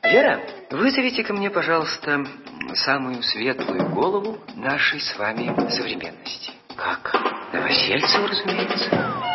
Вера, вызовите ко мне, пожалуйста, самую светлую голову нашей с вами современности. Как? Новосельцеву, разумеется.